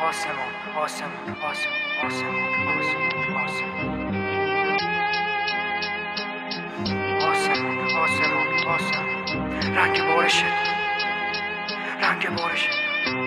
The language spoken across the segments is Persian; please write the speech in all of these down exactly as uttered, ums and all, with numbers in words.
آسمون آسمون آسمون آسمون آسمون آسمون آسمون آسمون رنگ بارشت رنگ بارشت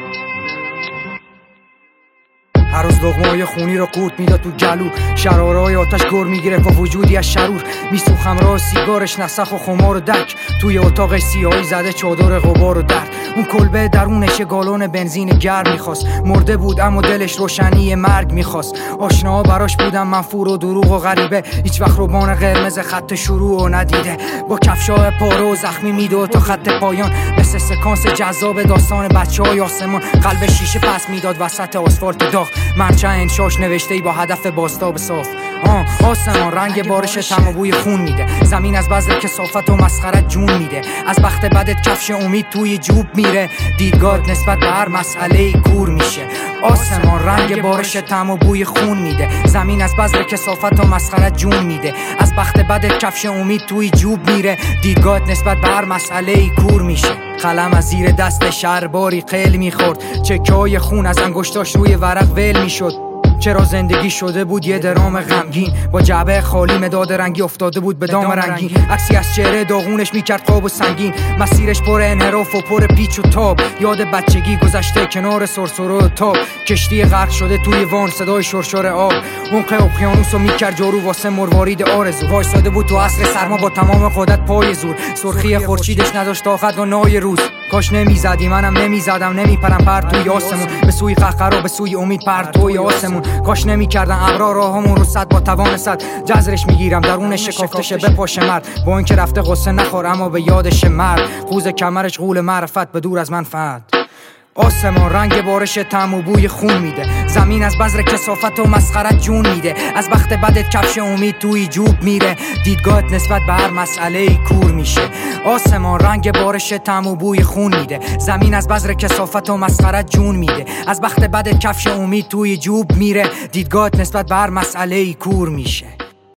هر روز لقمه‌های خونی رو قورت میداد تو گلو، شراره‌های آتش گر میگرفت و وجودی از شرور میسوخم را سیگارش نسخ و خمار و دک، توی اتاق سیاهی زده چادر غبار و درد. اون کلبه درونش گالون بنزین گرم میخواست، مرده بود اما دلش روشنی مرگ میخواست. آشناها براش بودن منفور و دروغ و غریبه، هیچ وقت روبان قرمز خط شروع و ندیده. با کفشای پاره و زخمی میداد تا خط پایان، مثل سکانس جذاب داستان بچه‌های آسمان. قلب شیشه پس میداد وسط آسفالت داغ، مرچه انشاش نوشته ای با هدف بازتاب صاف. آه آسمان رنگ بارش تم و بوی خون میده، زمین از بذر کثافت و مسخرت جون میده. از بخت بدت کفش امید توی جوب میره، دیدگاهت نسبت به هر مسئله کور میشه. آسمان رنگ بارش تم و بوی خون میده، زمین از بذر کثافت و مسخرت جون میده. از بخت بدت کفش امید توی جوب میره، دیدگاهت نسبت به هر مسئله کور میشه. قلم از زیر دست شرباری قل میخورد، چکای خون از انگشتاش روی ورق ول میشد. چرا زندگی شده بود یه درام غمگین، با جعبه خالی مداد رنگی افتاده بود به دام رنگین. عکسی از چهره داغونش میکرد قاب و سنگین، مسیرش پر انحراف و پر پیچ و تاب. یاد بچگی گذشته کنار سرسرو و تاب، کشتی غرق شده توی وان صدای شرشر آب. عمق اقیانوسو میکرد جارو واسه مروارید آرزو، وایساده بود تو عصر سرما با تمام قدرت پای زور. سرخی خورشیدش نداشت طاقت و نای روز، کاش نمیزدی منم نمیزدم. نمیپرم پر توی آسمون، به سوی قهقرا به سوی امید پر توی آسمون. کاش نمیکردن ابرا راهمون رو صد با توان صد، جزرش میگیرم درونش شکافتشه بپاشه مرد. با اینکه رفته قصه نخور اما به یادش مرد، خوز کمرش غول معرفت به دور از منفعت. آسمان رنگ بارش تم و بوی خون میده، زمین از بذر کثافت و مسخرت جون میده. از بخت بدت کفش امید توی جوب میره، دیدگاهت نسبت به هر مسئله کور میشه. آسمان رنگ بارش تم و بوی خون میده، زمین از بذر کثافت و مسخرت جون میده. از بخت بدت کفش امید توی جوب میره، دیدگاهت نسبت به هر مسئله کور میشه.